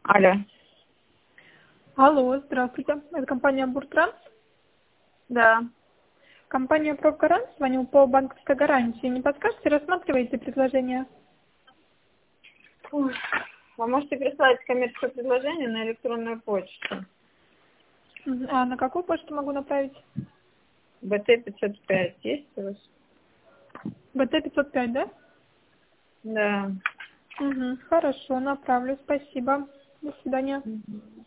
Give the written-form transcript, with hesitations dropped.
Алло. Алло, здравствуйте. Это компания Буртранс. Да. Компания Профгарант звонил по банковской гарантии. Не подскажете, рассматриваете предложение? Ой. Вы можете прислать коммерческое предложение на электронную почту. А на какую почту могу направить? БТ-505 есть у вас? БТ-505, да? Да. Хорошо, направлю. Спасибо. До свидания. Мгм.